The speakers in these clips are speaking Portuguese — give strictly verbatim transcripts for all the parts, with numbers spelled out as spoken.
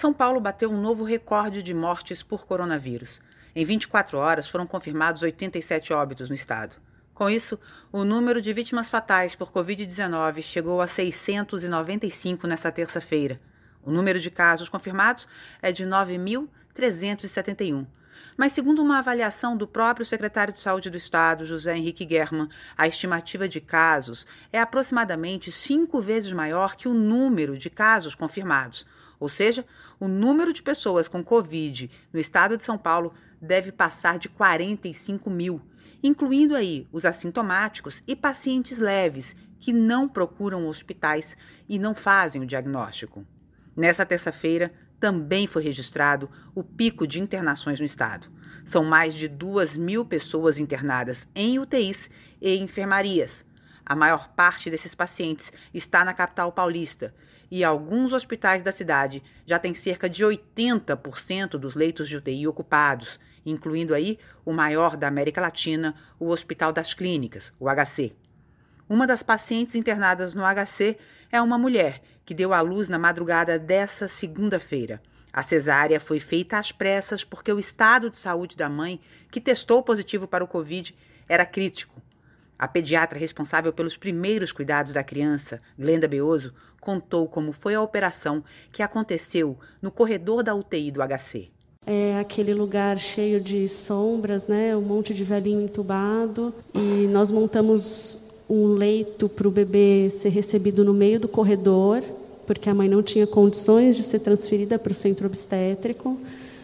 São Paulo bateu um novo recorde de mortes por coronavírus. Em vinte e quatro horas foram confirmados oitenta e sete óbitos no estado. Com isso, o número de vítimas fatais por covid dezenove chegou a seiscentos e noventa e cinco nesta terça-feira. O número de casos confirmados é de nove mil trezentos e setenta e um. Mas, segundo uma avaliação do próprio secretário de Saúde do Estado, José Henrique Germann, a estimativa de casos é aproximadamente cinco vezes maior que o número de casos confirmados. Ou seja, o número de pessoas com Covid no estado de São Paulo deve passar de quarenta e cinco mil, incluindo aí os assintomáticos e pacientes leves que não procuram hospitais e não fazem o diagnóstico. Nessa terça-feira, também foi registrado o pico de internações no estado. São mais de duas mil pessoas internadas em U T Is e enfermarias. A maior parte desses pacientes está na capital paulista e alguns hospitais da cidade já têm cerca de oitenta por cento dos leitos de U T I ocupados, incluindo aí o maior da América Latina, o Hospital das Clínicas, o H C. Uma das pacientes internadas no H C é uma mulher que deu à luz na madrugada dessa segunda-feira. A cesárea foi feita às pressas porque o estado de saúde da mãe, que testou positivo para o Covid, era crítico. A pediatra responsável pelos primeiros cuidados da criança, Glenda Beoso, contou como foi a operação que aconteceu no corredor da U T I do H C. É aquele lugar cheio de sombras, né? Um monte de velhinho entubado. E nós montamos um leito para o bebê ser recebido no meio do corredor, porque a mãe não tinha condições de ser transferida para o centro obstétrico.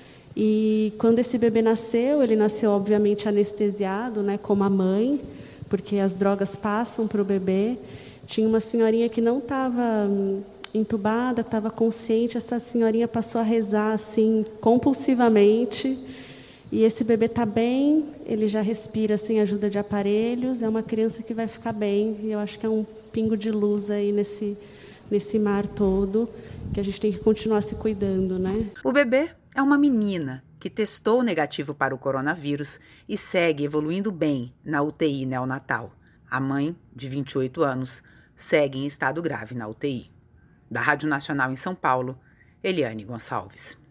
E quando esse bebê nasceu, ele nasceu obviamente anestesiado, né, como a mãe, porque as drogas passam para o bebê. Tinha uma senhorinha que não estava entubada, estava consciente. Essa senhorinha passou a rezar assim compulsivamente. E esse bebê está bem, ele já respira sem ajuda de aparelhos, é uma criança que vai ficar bem. E eu acho que é um pingo de luz aí nesse, nesse mar todo, que a gente tem que continuar se cuidando, né? O bebê é uma menina que testou negativo para o coronavírus e segue evoluindo bem na U T I neonatal. A mãe, de vinte e oito anos, segue em estado grave na U T I. Da Rádio Nacional em São Paulo, Eliane Gonçalves.